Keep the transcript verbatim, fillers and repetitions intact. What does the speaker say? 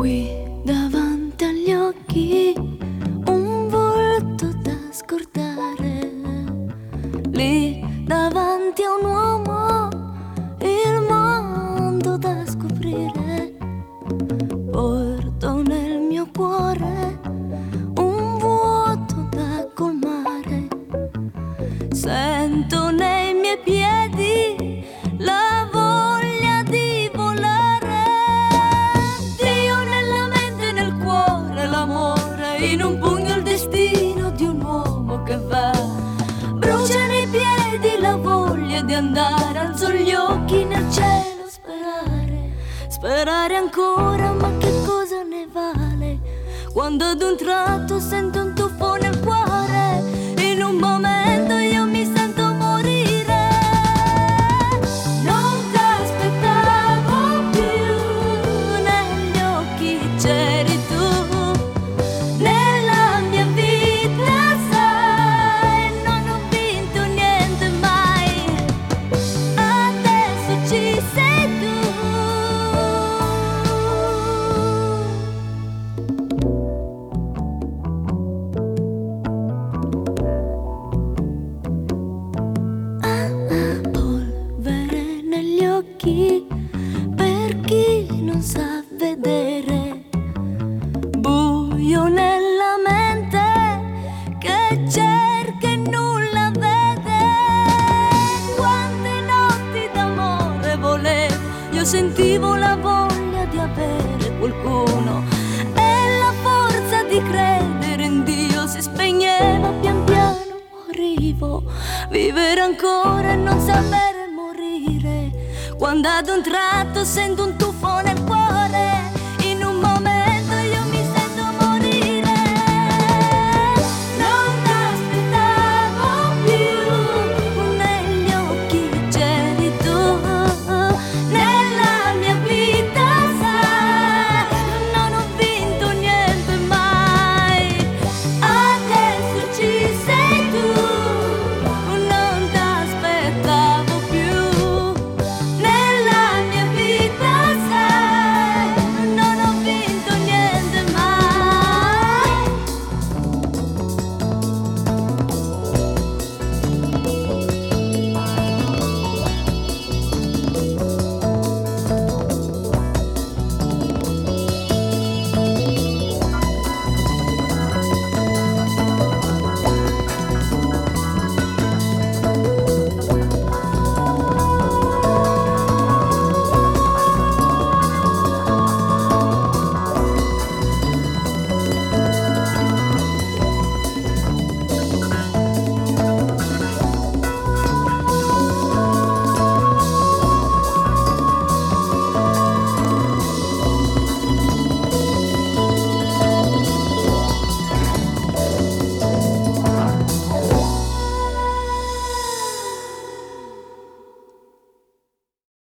Qui davanti agli occhi un volto da scordare, lì davanti a un uomo il mondo da scoprire. Porto nel mio cuore un vuoto da colmare, sento nei miei piedi la voglia di volare. Dio nella mente e nel cuore, l'amore in un pugno, il destino di un uomo che va. Brucia nei piedi la voglia di andare, alzo gli occhi nel cielo, sperare, sperare ancora, ma che cosa ne vale quando ad un tratto sento un tuffo nel cuore, in un momento io mi sento morire. Non t'aspettavo più, negli occhi c'eri tu, nella mia vita sai, non ho vinto niente mai, adesso ci sei tu. Polvere negli occhi per chi non sa vedere, buio nella mente che cerca e nulla vede. Quante notti d'amore volevo, io sentivo la voglia di avere qualcuno e la forza di credere in Dio si spegneva pian piano. Morivo, vivere ancora e non sapere morire, quando ad un tratto sento un tuffo nel cuore.